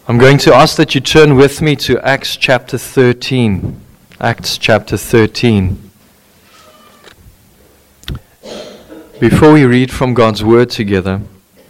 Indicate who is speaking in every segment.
Speaker 1: I'm going to ask that you turn with me to Acts chapter 13. Acts chapter 13. Before we read from God's Word together,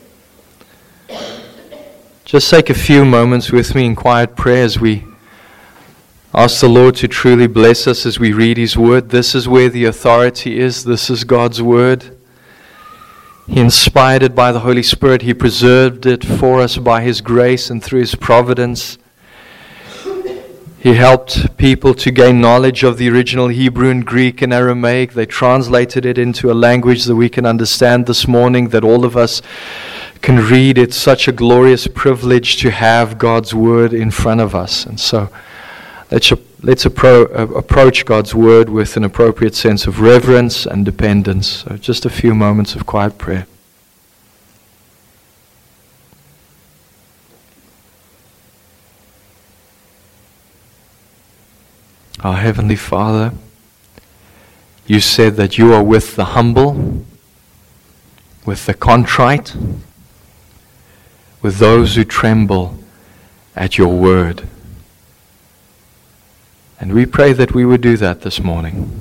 Speaker 1: just take a few moments with me in quiet prayer as we ask the Lord to truly bless us as we read His Word. This is where the authority is. This is God's Word. He inspired it by the Holy Spirit. He preserved it for us by His grace and through His providence. He helped people to gain knowledge of the original Hebrew and Greek and Aramaic. They translated it into a language that we can understand this morning, that all of us can read. It's such a glorious privilege to have God's Word in front of us. And so let's approach God's Word with an appropriate sense of reverence and dependence. So just a few moments of quiet prayer. Our Heavenly Father, You said that You are with the humble, with the contrite, with those who tremble at Your word. And we pray that we would do that this morning.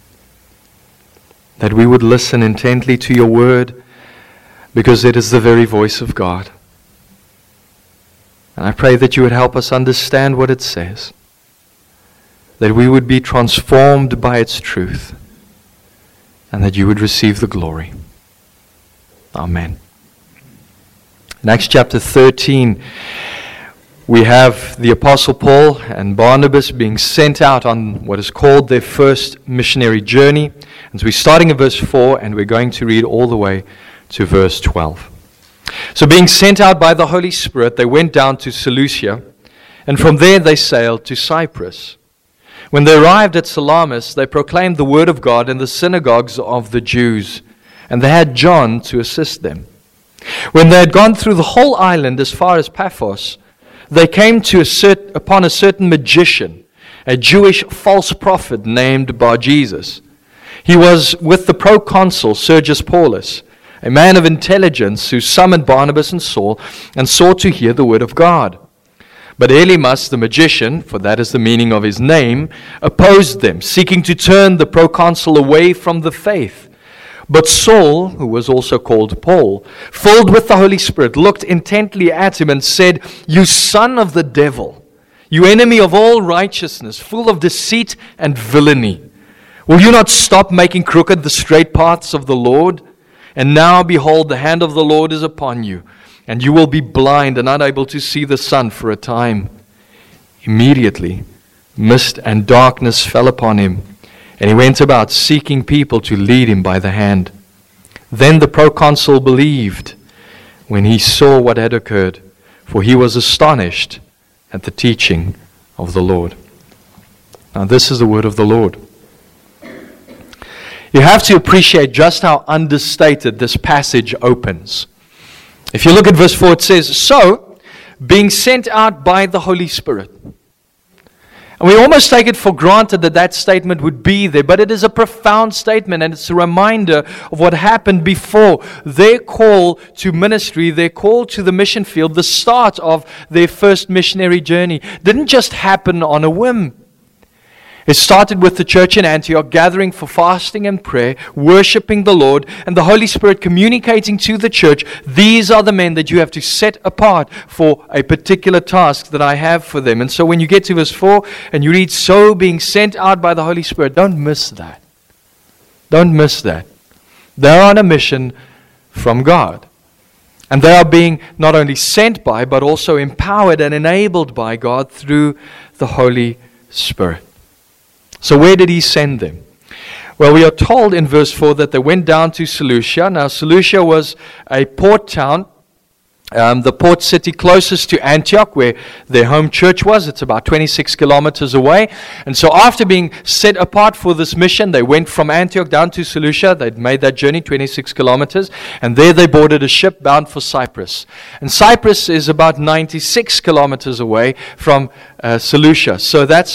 Speaker 1: That we would listen intently to Your word, because it is the very voice of God. And I pray that You would help us understand what it says. That we would be transformed by its truth. And that You would receive the glory. Amen. In Acts chapter 13, we have the Apostle Paul and Barnabas being sent out on what is called their first missionary journey. And so we're starting at verse 4 and we're going to read all the way to verse 12. So being sent out by the Holy Spirit, they went down to Seleucia, and from there they sailed to Cyprus. When they arrived at Salamis, they proclaimed the word of God in the synagogues of the Jews, and they had John to assist them. When they had gone through the whole island as far as Paphos, they came upon a certain magician, a Jewish false prophet named Bar-Jesus. He was with the proconsul Sergius Paulus, a man of intelligence who summoned Barnabas and Saul and sought to hear the word of God. But Elymas the magician, for that is the meaning of his name, opposed them, seeking to turn the proconsul away from the faith. But Saul, who was also called Paul, filled with the Holy Spirit, looked intently at him and said, "You son of the devil, you enemy of all righteousness, full of deceit and villainy, will you not stop making crooked the straight paths of the Lord? And now, behold, the hand of the Lord is upon you, and you will be blind and unable to see the sun for a time." Immediately, mist and darkness fell upon him, and he went about seeking people to lead him by the hand. Then the proconsul believed when he saw what had occurred, for he was astonished at the teaching of the Lord. Now this is the word of the Lord. You have to appreciate just how understated this passage opens. If you look at verse 4, it says, "So, being sent out by the Holy Spirit." And we almost take it for granted that that statement would be there, but it is a profound statement, and it's a reminder of what happened before. Their call to ministry, their call to the mission field, the start of their first missionary journey, didn't just happen on a whim. It started with the church in Antioch gathering for fasting and prayer, worshiping the Lord, and the Holy Spirit communicating to the church, "These are the men that you have to set apart for a particular task that I have for them." And so when you get to verse 4 and you read, "So being sent out by the Holy Spirit," don't miss that. Don't miss that. They're on a mission from God. And they are being not only sent by, but also empowered and enabled by God through the Holy Spirit. So where did He send them? Well, we are told in verse 4 that they went down to Seleucia. Now, Seleucia was a port town, the port city closest to Antioch, where their home church was. It's about 26 kilometers away. And so after being set apart for this mission, they went from Antioch down to Seleucia. They'd made that journey, 26 kilometers. And there they boarded a ship bound for Cyprus. And Cyprus is about 96 kilometers away from Seleucia. So that's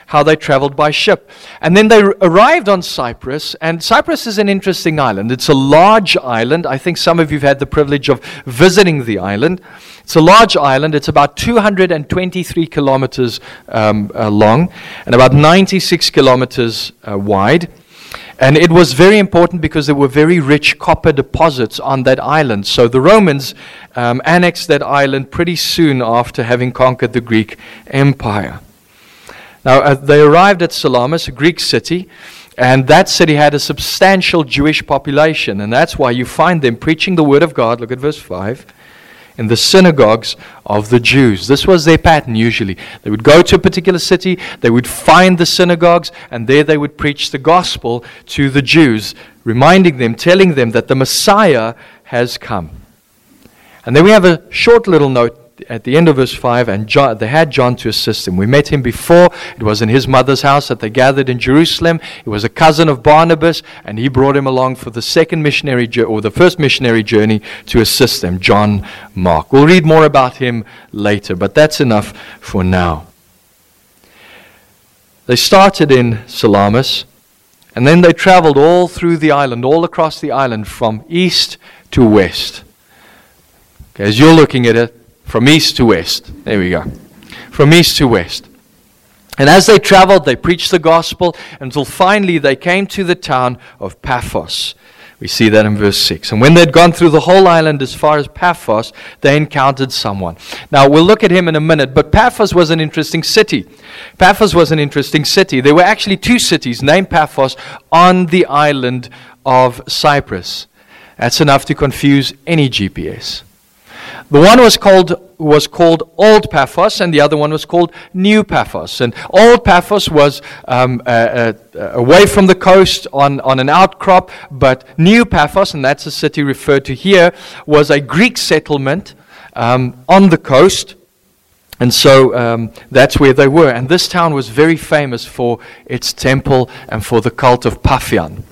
Speaker 1: how they traveled by ship. And then they arrived on Cyprus, and Cyprus is an interesting island. It's a large island. I think some of you have had the privilege of visiting the island. It's a large island. It's about 223 kilometers long and about 96 kilometers wide. And it was very important because there were very rich copper deposits on that island. So the Romans annexed that island pretty soon after having conquered the Greek Empire. Now, they arrived at Salamis, a Greek city, and that city had a substantial Jewish population. And that's why you find them preaching the word of God, look at verse 5, in the synagogues of the Jews. This was their pattern usually. They would go to a particular city, they would find the synagogues, and there they would preach the gospel to the Jews, reminding them, telling them that the Messiah has come. And then we have a short little note at the end of verse 5, and they had John to assist him. We met him before. It was in his mother's house that they gathered in Jerusalem. He was a cousin of Barnabas, and he brought him along for the first missionary journey to assist them, John Mark. We'll read more about him later, but that's enough for now. They started in Salamis, and then they traveled all through the island, all across the island, from east to west. Okay, as you're looking at it, from east to west. There we go. From east to west. And as they traveled, they preached the gospel until finally they came to the town of Paphos. We see that in verse 6. And when they'd gone through the whole island as far as Paphos, they encountered someone. Now, we'll look at him in a minute, but Paphos was an interesting city. Paphos was an interesting city. There were actually two cities named Paphos on the island of Cyprus. That's enough to confuse any GPS. The one was called Old Paphos, and the other one was called New Paphos. And Old Paphos was away from the coast on an outcrop, but New Paphos, and that's the city referred to here, was a Greek settlement on the coast. And so that's where they were. And this town was very famous for its temple and for the cult of Paphian,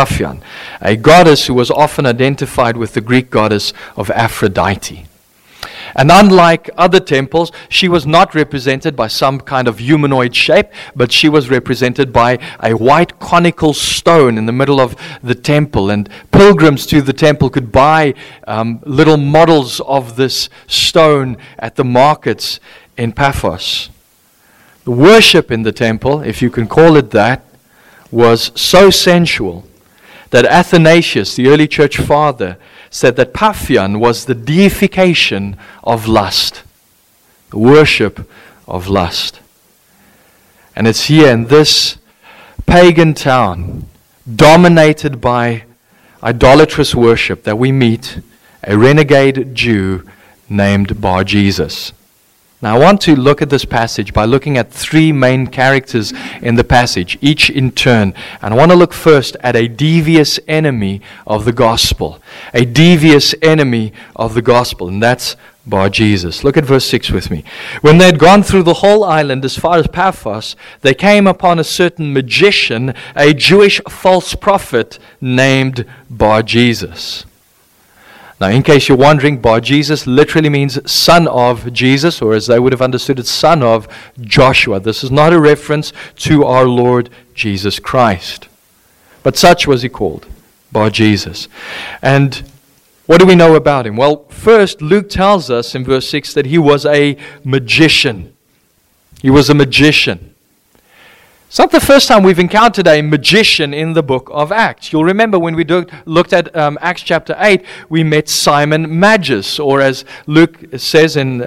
Speaker 1: a goddess who was often identified with the Greek goddess of Aphrodite. And unlike other temples, she was not represented by some kind of humanoid shape, but she was represented by a white conical stone in the middle of the temple. And pilgrims to the temple could buy little models of this stone at the markets in Paphos. The worship in the temple, if you can call it that, was so sensual that Athanasius, the early church father, said that Paphian was the deification of lust, the worship of lust. And it's here in this pagan town, dominated by idolatrous worship, that we meet a renegade Jew named Bar-Jesus. Now, I want to look at this passage by looking at three main characters in the passage, each in turn. And I want to look first at a devious enemy of the gospel. A devious enemy of the gospel, and that's Bar-Jesus. Look at verse 6 with me. When they had gone through the whole island as far as Paphos, they came upon a certain magician, a Jewish false prophet named Bar-Jesus. Now, in case you're wondering, Bar-Jesus literally means son of Jesus, or as they would have understood it, son of Joshua. This is not a reference to our Lord Jesus Christ. But such was he called, Bar-Jesus. And what do we know about him? Well, first, Luke tells us in verse 6 that he was a magician. He was a magician. It's not the first time we've encountered a magician in the book of Acts. You'll remember when we looked at Acts chapter 8, we met Simon Magus, or as Luke says in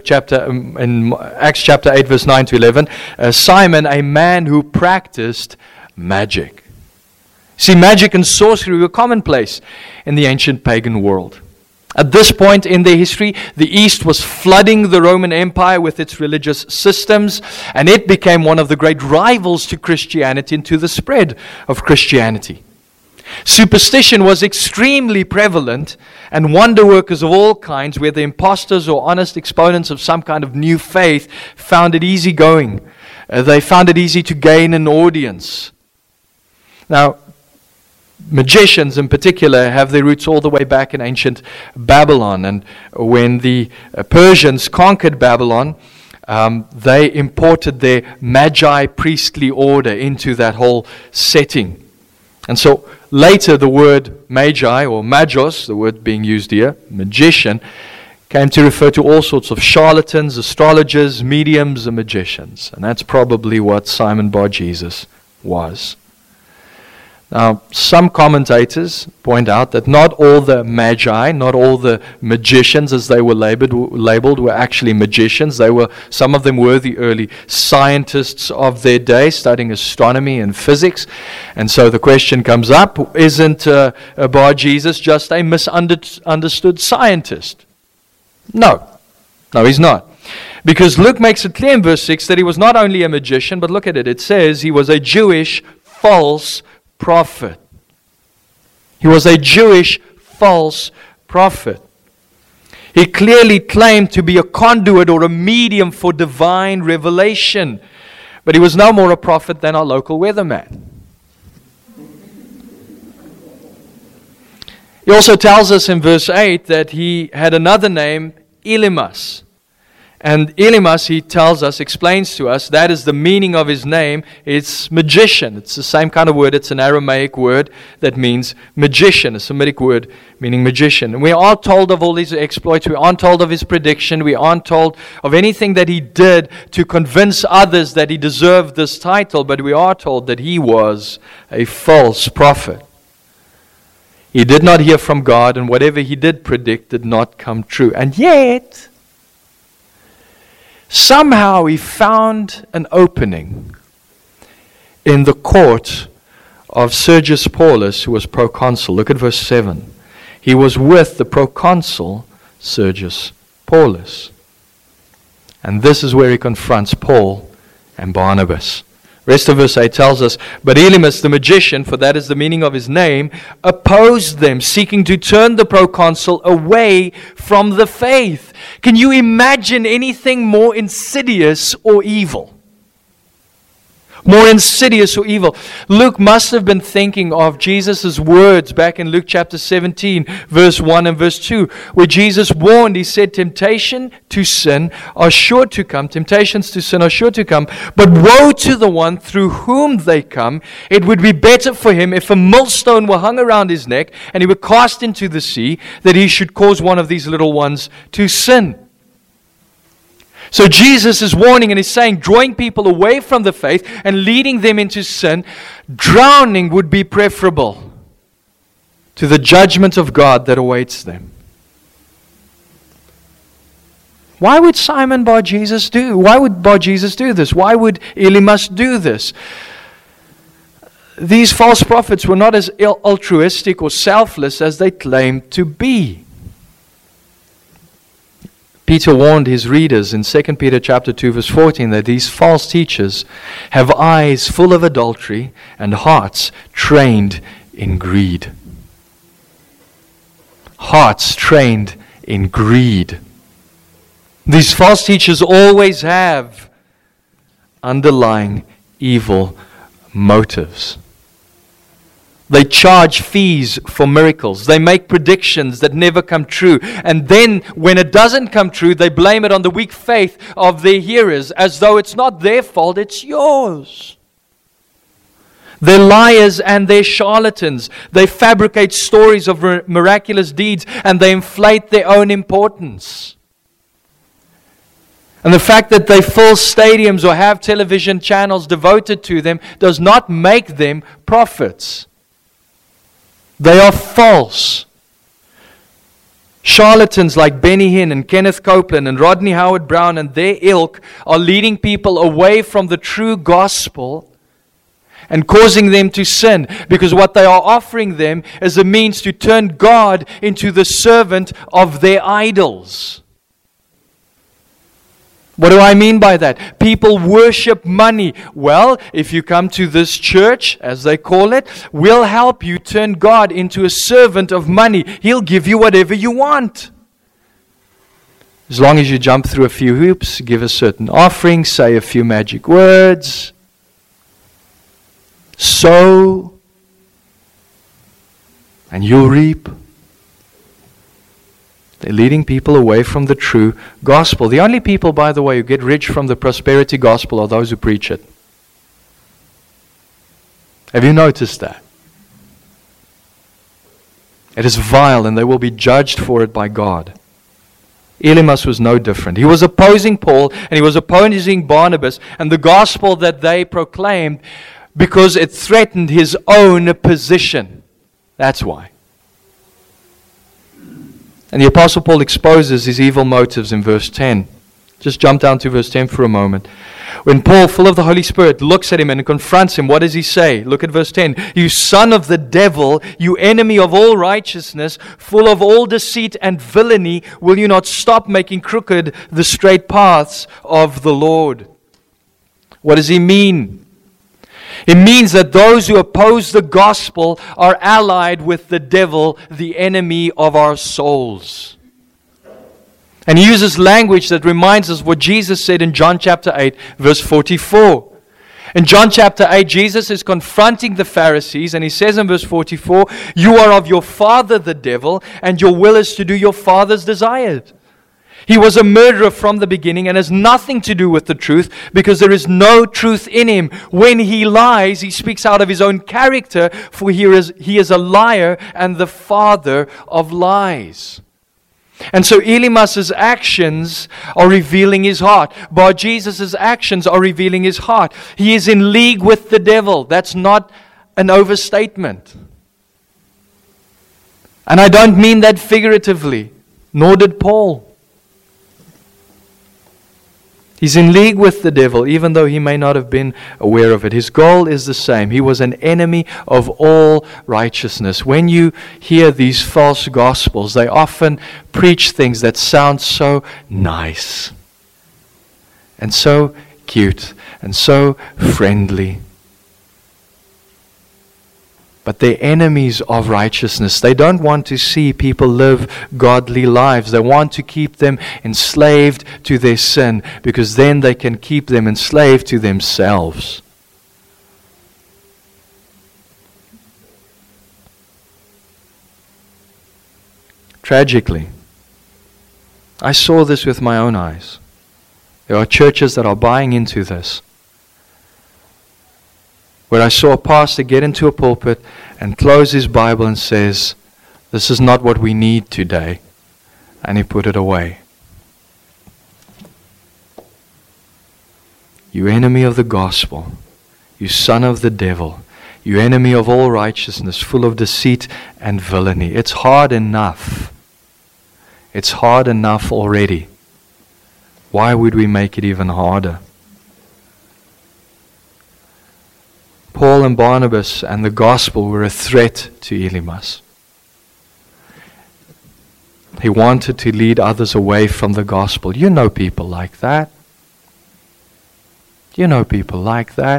Speaker 1: Acts chapter 8, verse 9 to 11, Simon, a man who practiced magic. See, magic and sorcery were commonplace in the ancient pagan world. At this point in their history, the East was flooding the Roman Empire with its religious systems, and it became one of the great rivals to Christianity and to the spread of Christianity. Superstition was extremely prevalent, and wonder workers of all kinds, whether impostors or honest exponents of some kind of new faith, found it easygoing. They found it easy to gain an audience. Now, magicians in particular have their roots all the way back in ancient Babylon. And when the Persians conquered Babylon, they imported their Magi priestly order into that whole setting. And so later the word Magi or Magos, the word being used here, magician, came to refer to all sorts of charlatans, astrologers, mediums, and magicians. And that's probably what Simon Bar-Jesus was. Now, some commentators point out that not all the magi, not all the magicians as they were labeled were actually magicians. Some of them were the early scientists of their day, studying astronomy and physics. And so the question comes up, isn't Bar-Jesus just a misunderstood scientist? No, he's not. Because Luke makes it clear in verse 6 that he was not only a magician, but look at it. It says he was a Jewish false prophet. He was a Jewish false prophet. He clearly claimed to be a conduit or a medium for divine revelation. But he was no more a prophet than our local weatherman. He also tells us in verse 8 that he had another name, Elymas. And Elymas, he tells us, explains to us, that is the meaning of his name. It's magician. It's the same kind of word. It's an Aramaic word that means magician, a Semitic word meaning magician. And we aren't told of all these exploits. We aren't told of his prediction. We aren't told of anything that he did to convince others that he deserved this title. But we are told that he was a false prophet. He did not hear from God, and whatever he did predict did not come true. And yet, somehow he found an opening in the court of Sergius Paulus, who was proconsul. Look at verse 7. He was with the proconsul Sergius Paulus. And this is where he confronts Paul and Barnabas. Rest of verse 8 tells us, but Elymas the magician, for that is the meaning of his name, opposed them, seeking to turn the proconsul away from the faith. Can you imagine anything more insidious or evil? More insidious or evil. Luke must have been thinking of Jesus' words back in Luke chapter 17, verse 1 and verse 2, where Jesus warned, he said, temptations to sin are sure to come, but woe to the one through whom they come. It would be better for him if a millstone were hung around his neck and he were cast into the sea, that he should cause one of these little ones to sin. So Jesus is warning and he's saying, drawing people away from the faith and leading them into sin, drowning would be preferable to the judgment of God that awaits them. Why would Simon Bar-Jesus do? Why would Bar-Jesus do this? Why would Elymas do this? These false prophets were not as altruistic or selfless as they claimed to be. Peter warned his readers in 2 Peter chapter 2 verse 14 that these false teachers have eyes full of adultery and hearts trained in greed. Hearts trained in greed. These false teachers always have underlying evil motives. They charge fees for miracles. They make predictions that never come true. And then when it doesn't come true, they blame it on the weak faith of their hearers, as though it's not their fault, it's yours. They're liars and they're charlatans. They fabricate stories of miraculous deeds and they inflate their own importance. And the fact that they fill stadiums or have television channels devoted to them does not make them prophets. They are false. Charlatans like Benny Hinn and Kenneth Copeland and Rodney Howard-Browne and their ilk are leading people away from the true gospel and causing them to sin, because what they are offering them is a means to turn God into the servant of their idols. What do I mean by that? People worship money. Well, if you come to this church, as they call it, we'll help you turn God into a servant of money. He'll give you whatever you want. As long as you jump through a few hoops, give a certain offering, say a few magic words, sow, and you'll reap. They're leading people away from the true gospel. The only people, by the way, who get rich from the prosperity gospel are those who preach it. Have you noticed that? It is vile, and they will be judged for it by God. Elymas was no different. He was opposing Paul, and he was opposing Barnabas and the gospel that they proclaimed because it threatened his own position. That's why. And the Apostle Paul exposes his evil motives in verse 10. Just jump down to verse 10 for a moment. When Paul, full of the Holy Spirit, looks at him and confronts him, what does he say? Look at verse 10. You son of the devil, you enemy of all righteousness, full of all deceit and villainy, will you not stop making crooked the straight paths of the Lord? What does he mean? It means that those who oppose the gospel are allied with the devil, the enemy of our souls. And he uses language that reminds us what Jesus said in John chapter 8, verse 44. In John chapter 8, Jesus is confronting the Pharisees, and he says in verse 44, you are of your father the devil, and your will is to do your father's desires. He was a murderer from the beginning and has nothing to do with the truth because there is no truth in him. When he lies, he speaks out of his own character, for he is a liar and the father of lies. And so Elymas's actions are revealing his heart. Bar Jesus' actions are revealing his heart. He is in league with the devil. That's not an overstatement. And I don't mean that figuratively, nor did Paul. He's in league with the devil, even though he may not have been aware of it. His goal is the same. He was an enemy of all righteousness. When you hear these false gospels, they often preach things that sound so nice and so cute and so friendly. But they're enemies of righteousness. They don't want to see people live godly lives. They want to keep them enslaved to their sin because then they can keep them enslaved to themselves. Tragically, I saw this with my own eyes. There are churches that are buying into this. Where I saw a pastor get into a pulpit and close his Bible and says, this is not what we need today. And he put it away. You enemy of the gospel, you son of the devil, you enemy of all righteousness, full of deceit and villainy. It's hard enough. It's hard enough already. Why would we make it even harder? Paul and Barnabas and the gospel were a threat to Elymas. He wanted to lead others away from the gospel. You know people like that. You know people like that.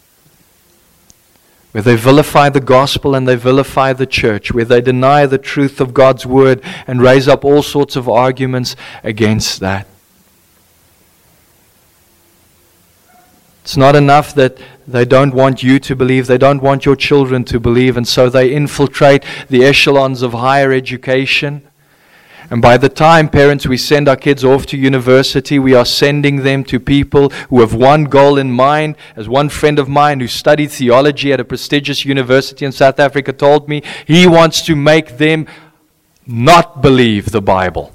Speaker 1: Where they vilify the gospel and they vilify the church. Where they deny the truth of God's word and raise up all sorts of arguments against that. It's not enough that they don't want you to believe, they don't want your children to believe, and so they infiltrate the echelons of higher education. And by the time, parents, we send our kids off to university, we are sending them to people who have one goal in mind. As one friend of mine who studied theology at a prestigious university in South Africa told me, he wants to make them not believe the Bible.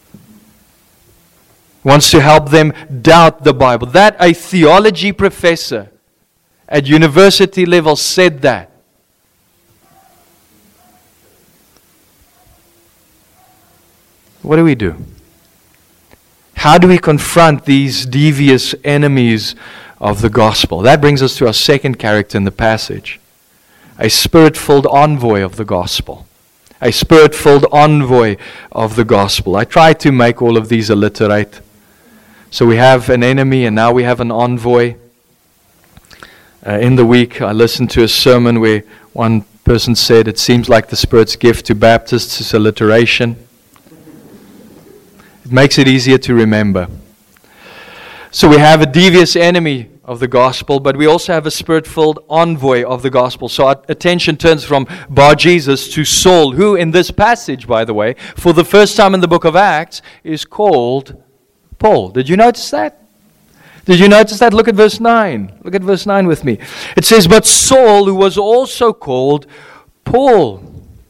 Speaker 1: Wants to help them doubt the Bible. That a theology professor at university level said that. What do we do? How do we confront these devious enemies of the gospel? That brings us to our second character in the passage. A spirit-filled envoy of the gospel. A spirit-filled envoy of the gospel. I tried to make all of these alliterate. So we have an enemy and now we have an envoy. In the week I listened to a sermon where one person said it seems like the Spirit's gift to Baptists is alliteration. It makes it easier to remember. So we have a devious enemy of the gospel, but we also have a spirit-filled envoy of the gospel. So our attention turns from Bar-Jesus to Saul, who in this passage, by the way, for the first time in the book of Acts, is called Paul. Did you notice that? Did you notice that? Look at verse 9. Look at verse 9 with me. It says, but Saul, who was also called Paul.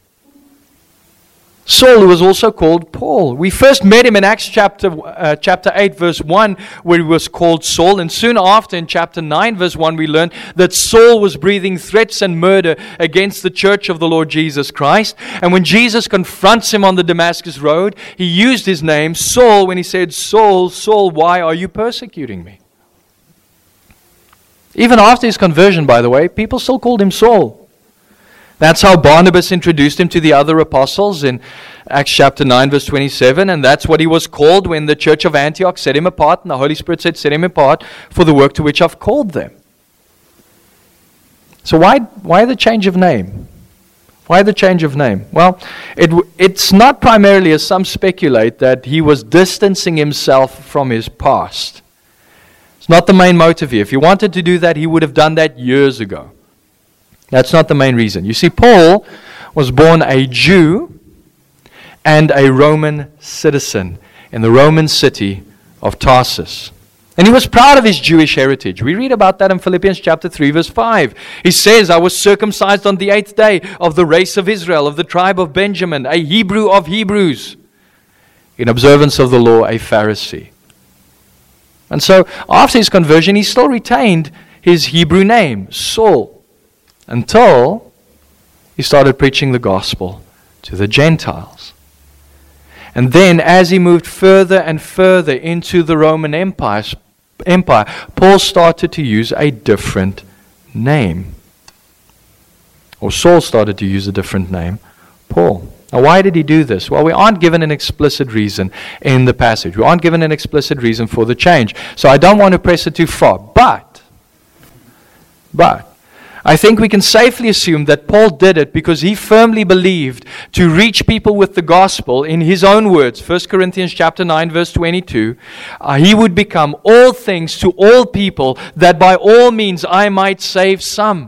Speaker 1: Saul, who was also called Paul. We first met him in Acts chapter 8, verse 1, where he was called Saul. And soon after, in chapter 9, verse 1, we learned that Saul was breathing threats and murder against the church of the Lord Jesus Christ. And when Jesus confronts him on the Damascus road, he used his name, Saul, when he said, Saul, Saul, why are you persecuting me? Even after his conversion, by the way, people still called him Saul. That's how Barnabas introduced him to the other apostles in Acts chapter 9, verse 27. And that's what he was called when the church of Antioch set him apart. And the Holy Spirit said, set him apart for the work to which I've called them. So why the change of name? Why the change of name? Well, it's not primarily, as some speculate, that he was distancing himself from his past. It's not the main motive here. If he wanted to do that, he would have done that years ago. That's not the main reason. You see, Paul was born a Jew and a Roman citizen in the Roman city of Tarsus. And he was proud of his Jewish heritage. We read about that in Philippians chapter 3, verse 5. He says, I was circumcised on the 8th day of the race of Israel, of the tribe of Benjamin, a Hebrew of Hebrews, in observance of the law, a Pharisee. And so, after his conversion, he still retained his Hebrew name, Saul, until he started preaching the gospel to the Gentiles. And then as he moved further and further into the Roman Empire, Paul started to use a different name. Or Saul started to use a different name, Paul. Now, why did he do this? Well, we aren't given an explicit reason in the passage. We aren't given an explicit reason for the change. So I don't want to press it too far. But I think we can safely assume that Paul did it because he firmly believed to reach people with the gospel, in his own words, 1 Corinthians chapter 9, verse 22, he would become all things to all people, that by all means I might save some.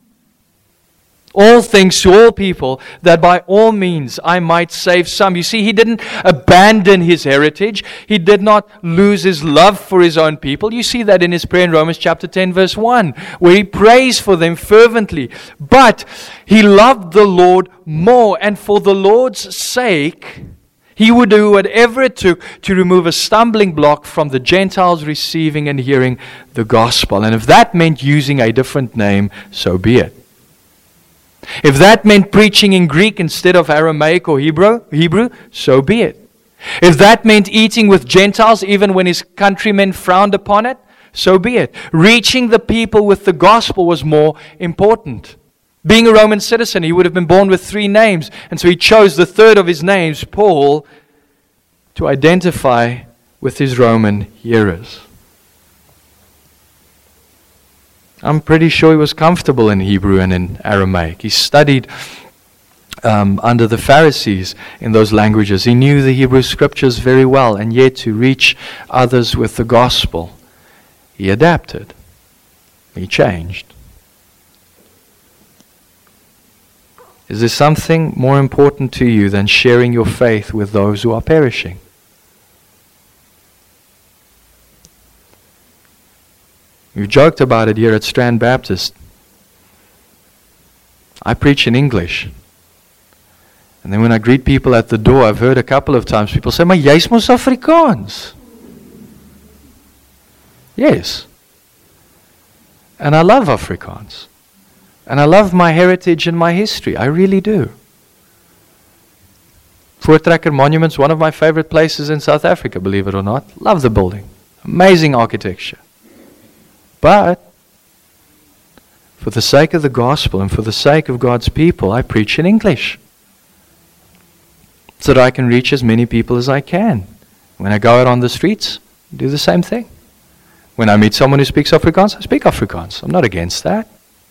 Speaker 1: All things to all people, that by all means I might save some. You see, he didn't abandon his heritage. He did not lose his love for his own people. You see that in his prayer in Romans chapter 10, verse 1, where he prays for them fervently. But he loved the Lord more, and for the Lord's sake, he would do whatever it took to remove a stumbling block from the Gentiles receiving and hearing the gospel. And if that meant using a different name, so be it. If that meant preaching in Greek instead of Aramaic or Hebrew, so be it. If that meant eating with Gentiles even when his countrymen frowned upon it, so be it. Reaching the people with the gospel was more important. Being a Roman citizen, he would have been born with 3 names, and so he chose the third of his names, Paul, to identify with his Roman hearers. I'm pretty sure he was comfortable in Hebrew and in Aramaic. He studied under the Pharisees in those languages. He knew the Hebrew scriptures very well, and yet to reach others with the gospel, he adapted. He changed. Is there something more important to you than sharing your faith with those who are perishing? We've joked about it here at Strand Baptist. I preach in English. And then when I greet people at the door, I've heard a couple of times people say, "Maar jy's mos Afrikaans." Yes. And I love Afrikaans. And I love my heritage and my history. I really do. Voortrekker Monument's one of my favorite places in South Africa, believe it or not. Love the building. Amazing architecture. But for the sake of the gospel and for the sake of God's people, I preach in English so that I can reach as many people as I can. When I go out on the streets, I do the same thing. When I meet someone who speaks Afrikaans, I speak Afrikaans. I'm not against that.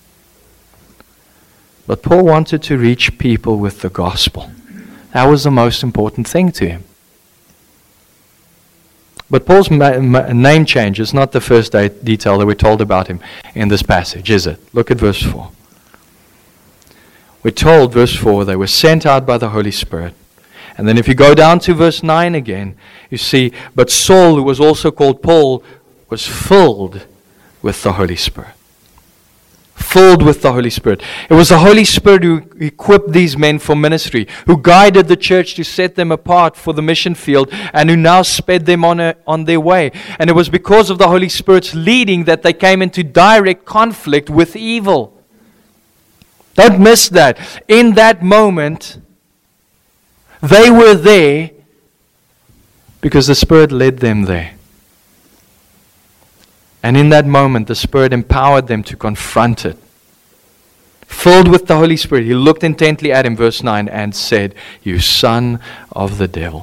Speaker 1: But Paul wanted to reach people with the gospel. That was the most important thing to him. But Paul's name change is not the first detail that we're told about him in this passage, is it? Look at verse 4. We're told, verse 4, they were sent out by the Holy Spirit. And then if you go down to verse 9 again, you see, but Saul, who was also called Paul, was filled with the Holy Spirit. Filled with the Holy Spirit. It was the Holy Spirit who equipped these men for ministry, who guided the church to set them apart for the mission field, and who now sped them on their way. And it was because of the Holy Spirit's leading that they came into direct conflict with evil. Don't miss that. In that moment, they were there because the Spirit led them there. And in that moment, the Spirit empowered them to confront it. Filled with the Holy Spirit, he looked intently at him, verse 9, and said, "You son of the devil."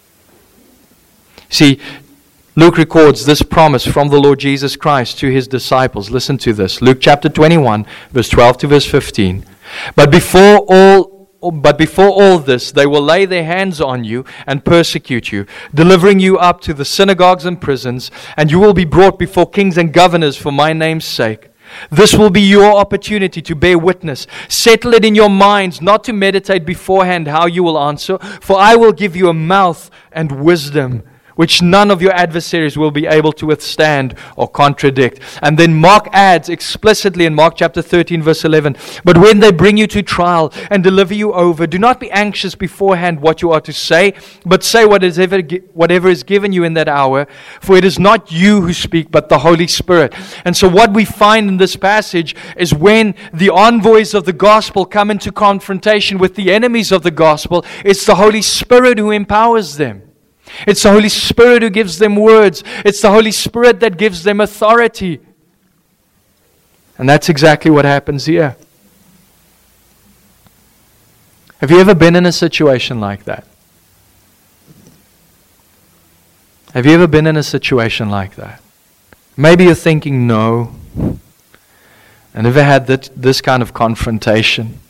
Speaker 1: See, Luke records this promise from the Lord Jesus Christ to his disciples. Listen to this. Luke chapter 21, verse 12 to verse 15. But before all this, they will lay their hands on you and persecute you, delivering you up to the synagogues and prisons, and you will be brought before kings and governors for my name's sake. This will be your opportunity to bear witness. Settle it in your minds not to meditate beforehand how you will answer, for I will give you a mouth and wisdom which none of your adversaries will be able to withstand or contradict. And then Mark adds explicitly in Mark chapter 13, verse 11, but when they bring you to trial and deliver you over, do not be anxious beforehand what you are to say, but say whatever is given you in that hour, for it is not you who speak, but the Holy Spirit. And so what we find in this passage is when the envoys of the gospel come into confrontation with the enemies of the gospel, it's the Holy Spirit who empowers them. It's the Holy Spirit who gives them words. It's the Holy Spirit that gives them authority. And that's exactly what happens here. Have you ever been in a situation like that? Have you ever been in a situation like that? Maybe you're thinking, no. I never had this kind of confrontation.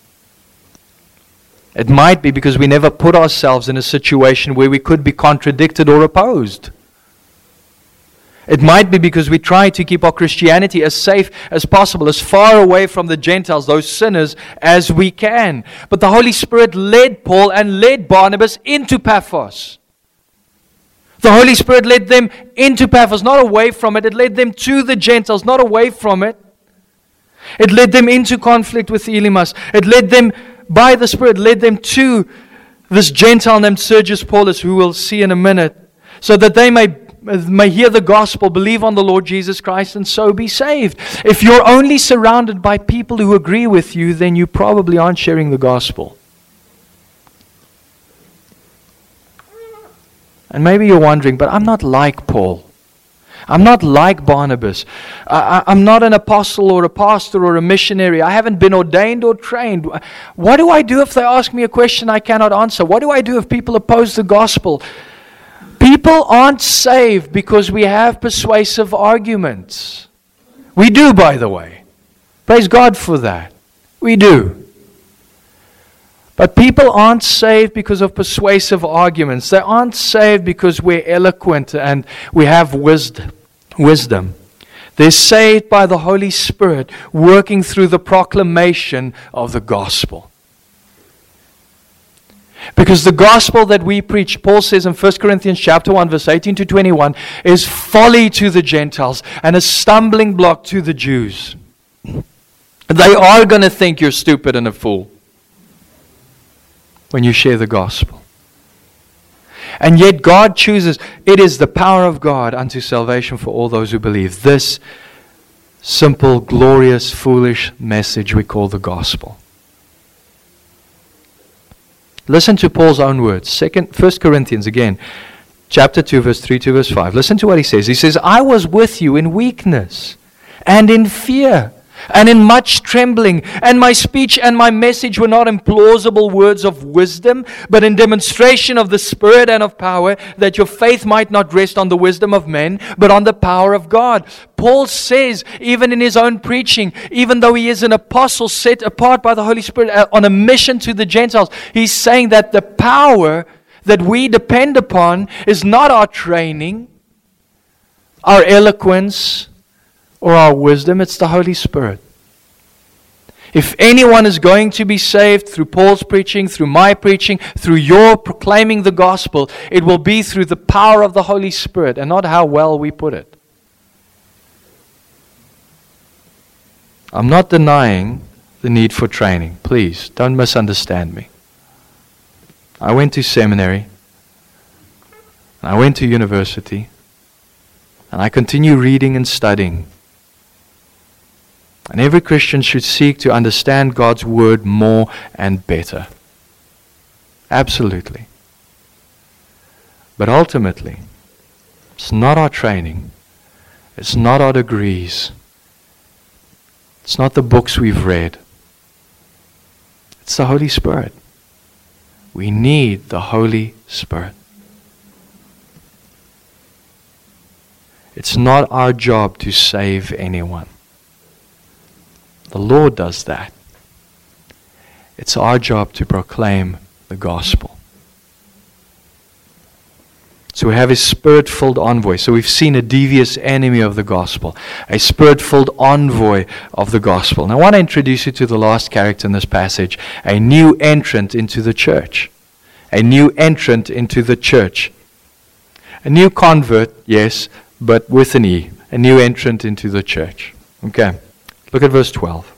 Speaker 1: It might be because we never put ourselves in a situation where we could be contradicted or opposed. It might be because we try to keep our Christianity as safe as possible, as far away from the Gentiles, those sinners, as we can. But the Holy Spirit led Paul and led Barnabas into Paphos. The Holy Spirit led them into Paphos, not away from it. It led them to the Gentiles, not away from it. It led them into conflict with Elymas. It led them by the Spirit, led them to this Gentile named Sergius Paulus, who we'll see in a minute, so that they may hear the gospel, believe on the Lord Jesus Christ, and so be saved. If you're only surrounded by people who agree with you, then you probably aren't sharing the gospel. And maybe you're wondering, but I'm not like Paul. I'm not like Barnabas. I'm not an apostle or a pastor or a missionary. I haven't been ordained or trained. What do I do if they ask me a question I cannot answer? What do I do if people oppose the gospel? People aren't saved because we have persuasive arguments. We do, by the way. Praise God for that. We do. But people aren't saved because of persuasive arguments. They aren't saved because we're eloquent and we have wisdom. They're saved by the Holy Spirit working through the proclamation of the gospel. Because the gospel that we preach, Paul says in 1 Corinthians chapter 1, verse 18 to 21, is folly to the Gentiles and a stumbling block to the Jews. They are going to think you're stupid and a fool when you share the gospel. And yet God chooses, it is the power of God unto salvation for all those who believe. This simple, glorious, foolish message we call the gospel. Listen to Paul's own words. 1 Corinthians again, chapter 2, verse 3 to verse 5. Listen to what he says. He says, I was with you in weakness and in fear and in much trembling, and my speech and my message were not in plausible words of wisdom, but in demonstration of the Spirit and of power, that your faith might not rest on the wisdom of men, but on the power of God. Paul says, even in his own preaching, even though he is an apostle set apart by the Holy Spirit on a mission to the Gentiles, he's saying that the power that we depend upon is not our training, our eloquence, or our wisdom. It's the Holy Spirit. If anyone is going to be saved through Paul's preaching, through my preaching, through your proclaiming the gospel, it will be through the power of the Holy Spirit and not how well we put it. I'm not denying the need for training. Please, don't misunderstand me. I went to seminary, and I went to university, and I continue reading and studying. And every Christian should seek to understand God's Word more and better. Absolutely. But ultimately, it's not our training. It's not our degrees. It's not the books we've read. It's the Holy Spirit. We need the Holy Spirit. It's not our job to save anyone. The Lord does that. It's our job to proclaim the gospel. So we have a Spirit-filled envoy. So we've seen a devious enemy of the gospel, a Spirit-filled envoy of the gospel. Now I want to introduce you to the last character in this passage, a new entrant into the church. A new entrant into the church. A new convert, yes, but with an E. A new entrant into the church. Okay. Look at verse 12.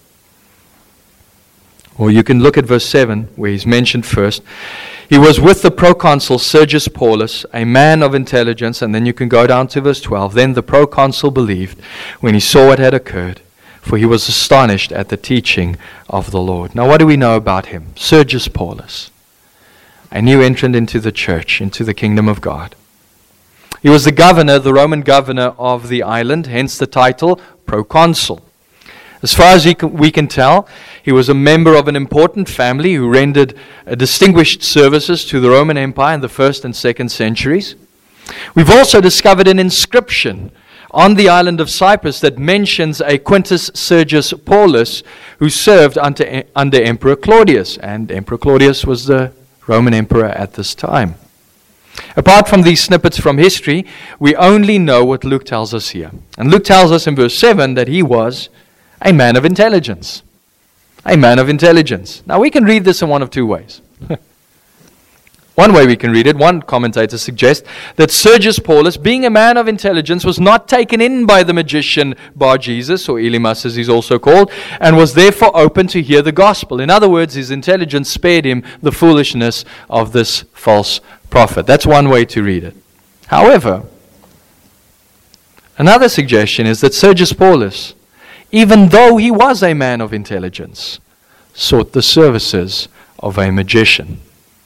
Speaker 1: Or you can look at verse 7, where he's mentioned first. He was with the proconsul Sergius Paulus, a man of intelligence, and then you can go down to verse 12. Then the proconsul believed when he saw what had occurred, for he was astonished at the teaching of the Lord. Now what do we know about him? Sergius Paulus, a new entrant into the church, into the kingdom of God. He was the governor, the Roman governor of the island, hence the title proconsul. As far as we can tell, he was a member of an important family who rendered distinguished services to the Roman Empire in the 1st and 2nd centuries. We've also discovered an inscription on the island of Cyprus that mentions a Quintus Sergius Paulus who served under Emperor Claudius. And Emperor Claudius was the Roman emperor at this time. Apart from these snippets from history, we only know what Luke tells us here. And Luke tells us in verse 7 that he was a man of intelligence. A man of intelligence. Now we can read this in one of two ways. One way we can read it, one commentator suggests that Sergius Paulus, being a man of intelligence, was not taken in by the magician Bar-Jesus, or Elymas as he's also called, and was therefore open to hear the gospel. In other words, his intelligence spared him the foolishness of this false prophet. That's one way to read it. However, another suggestion is that Sergius Paulus, even though he was a man of intelligence, sought the services of a magician.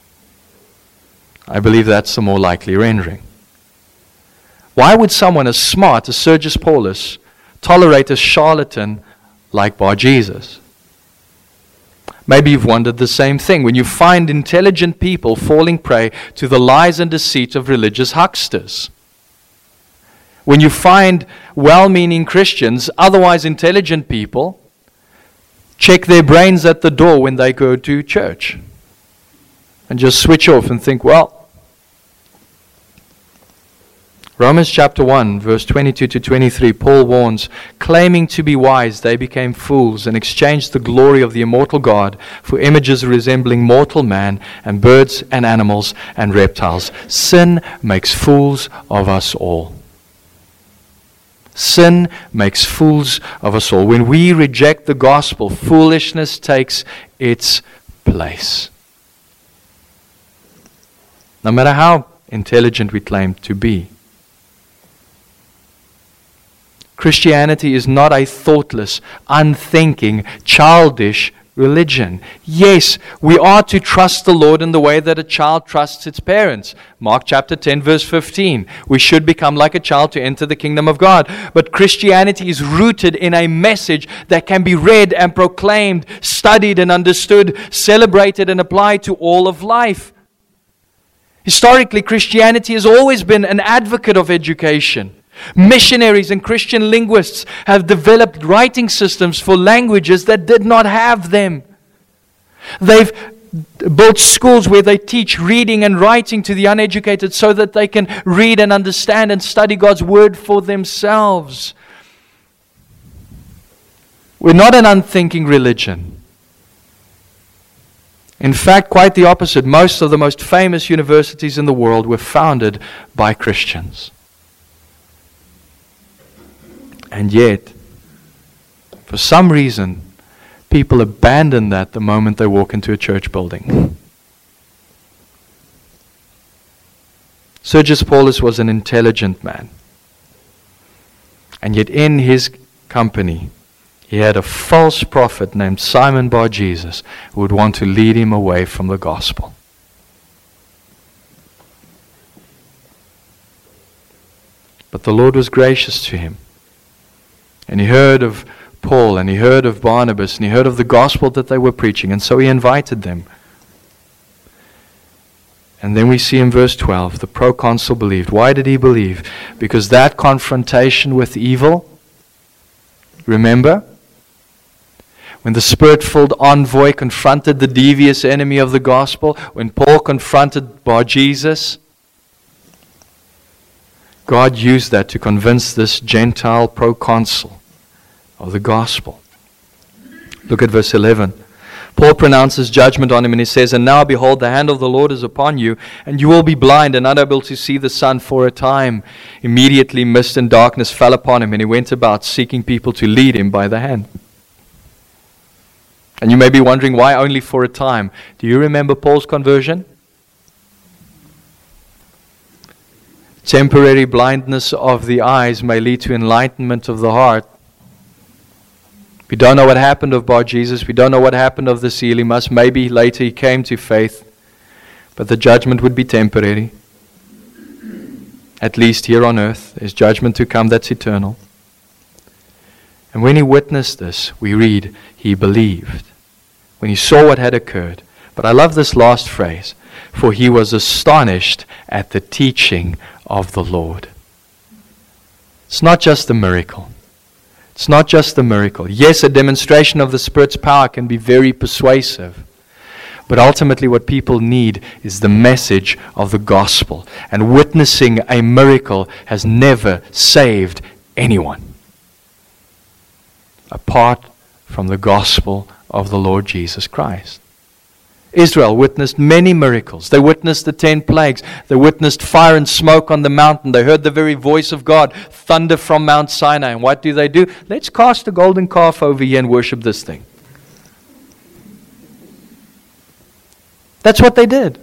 Speaker 1: I believe that's the more likely rendering. Why would someone as smart as Sergius Paulus tolerate a charlatan like Bar-Jesus? Maybe you've wondered the same thing when you find intelligent people falling prey to the lies and deceit of religious hucksters. When you find well-meaning Christians, otherwise intelligent people, check their brains at the door when they go to church and just switch off and think, well, Romans chapter 1, verse 22 to 23, Paul warns, claiming to be wise, they became fools and exchanged the glory of the immortal God for images resembling mortal man and birds and animals and reptiles. Sin makes fools of us all. Sin makes fools of us all. When we reject the gospel, foolishness takes its place. No matter how intelligent we claim to be. Christianity is not a thoughtless, unthinking, childish religion. Yes, we are to trust the Lord in the way that a child trusts its parents. Mark chapter 10 verse 15. We should become like a child to enter the kingdom of God. But Christianity is rooted in a message that can be read and proclaimed, studied and understood, celebrated and applied to all of life. Historically, Christianity has always been an advocate of education. Missionaries and Christian linguists have developed writing systems for languages that did not have them. They've built schools where they teach reading and writing to the uneducated so that they can read and understand and study God's Word for themselves. We're not an unthinking religion. In fact, quite the opposite. Most of the most famous universities in the world were founded by Christians. And yet, for some reason, people abandon that the moment they walk into a church building. Sergius Paulus was an intelligent man. And yet in his company, he had a false prophet named Simon Bar-Jesus who would want to lead him away from the gospel. But the Lord was gracious to him. And he heard of Paul, and he heard of Barnabas, and he heard of the gospel that they were preaching, and so he invited them. And then we see in verse 12, the proconsul believed. Why did he believe? Because that confrontation with evil, remember? When the Spirit-filled envoy confronted the devious enemy of the gospel, when Paul confronted Bar-Jesus, God used that to convince this Gentile proconsul of the gospel. Look at verse 11. Paul pronounces judgment on him and he says, "And now behold, the hand of the Lord is upon you, and you will be blind and unable to see the sun for a time." Immediately mist and darkness fell upon him, and he went about seeking people to lead him by the hand. And you may be wondering, why only for a time? Do you remember Paul's conversion? Temporary blindness of the eyes may lead to enlightenment of the heart. We don't know what happened of Bar-Jesus. We don't know what happened of this Elymas. Maybe later he came to faith. But the judgment would be temporary. At least here on earth. There's judgment to come that's eternal. And when he witnessed this, we read, he believed. When he saw what had occurred. But I love this last phrase. For he was astonished at the teaching of the Lord. It's not just a miracle. It's not just a miracle. Yes, a demonstration of the Spirit's power can be very persuasive. But ultimately what people need is the message of the gospel. And witnessing a miracle has never saved anyone apart from the gospel of the Lord Jesus Christ. Israel witnessed many miracles. They witnessed the 10 plagues. They witnessed fire and smoke on the mountain. They heard the very voice of God, thunder from Mount Sinai. And what do? Let's cast a golden calf over here and worship this thing. That's what they did.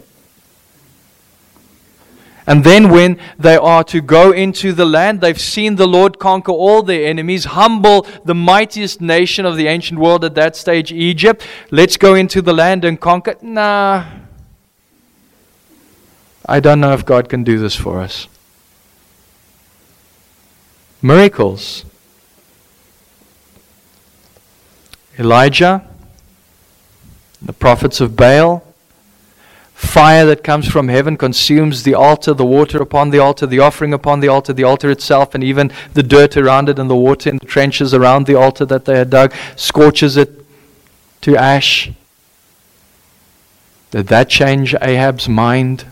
Speaker 1: And then when they are to go into the land, they've seen the Lord conquer all their enemies, humble the mightiest nation of the ancient world at that stage, Egypt. Let's go into the land and conquer. Nah. I don't know if God can do this for us. Miracles. Elijah, the prophets of Baal. Fire that comes from heaven consumes the altar, the water upon the altar, the offering upon the altar itself, and even the dirt around it and the water in the trenches around the altar that they had dug, scorches it to ash. Did that change Ahab's mind?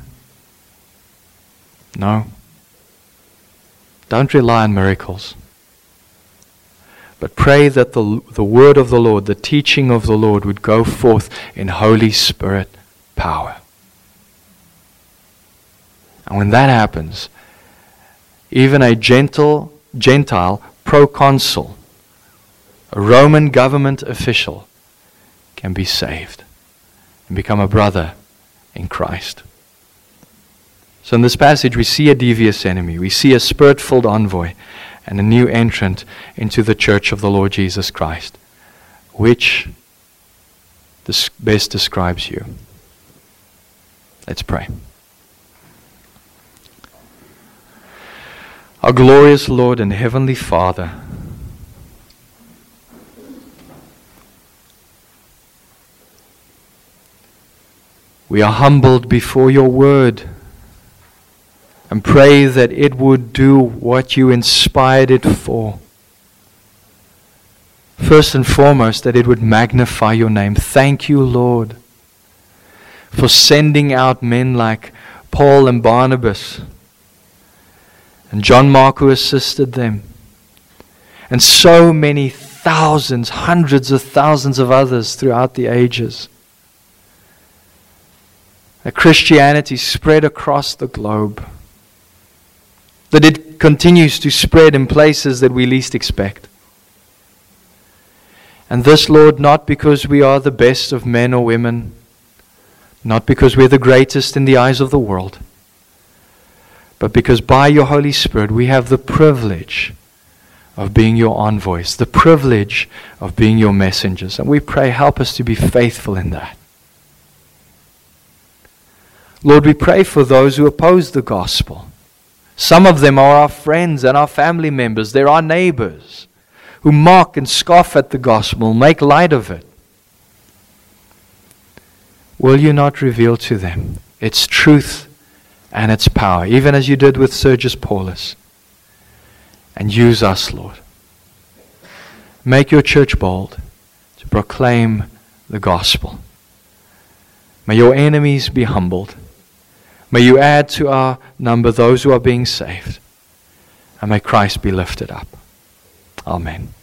Speaker 1: No. Don't rely on miracles. But pray that the word of the Lord, the teaching of the Lord would go forth in Holy Spirit power. And when that happens, even a Gentile proconsul, a Roman government official, can be saved and become a brother in Christ. So in this passage we see a devious enemy, we see a Spirit-filled envoy, and a new entrant into the church of the Lord Jesus Christ. Which best describes you? Let's pray. Our glorious Lord and Heavenly Father, we are humbled before your word and pray that it would do what you inspired it for. First and foremost, that it would magnify your name. Thank you, Lord, for sending out men like Paul and Barnabas, and John Mark who assisted them, and so many thousands, hundreds of thousands of others throughout the ages. That Christianity spread across the globe, that it continues to spread in places that we least expect. And this, Lord, not because we are the best of men or women, not because we're the greatest in the eyes of the world, but because by your Holy Spirit we have the privilege of being your envoys, the privilege of being your messengers. And we pray, help us to be faithful in that. Lord, we pray for those who oppose the gospel. Some of them are our friends and our family members. They're our neighbors who mock and scoff at the gospel, make light of it. Will you not reveal to them its truth and its power, even as you did with Sergius Paulus? And use us, Lord. Make your church bold to proclaim the gospel. May your enemies be humbled. May you add to our number those who are being saved. And may Christ be lifted up. Amen.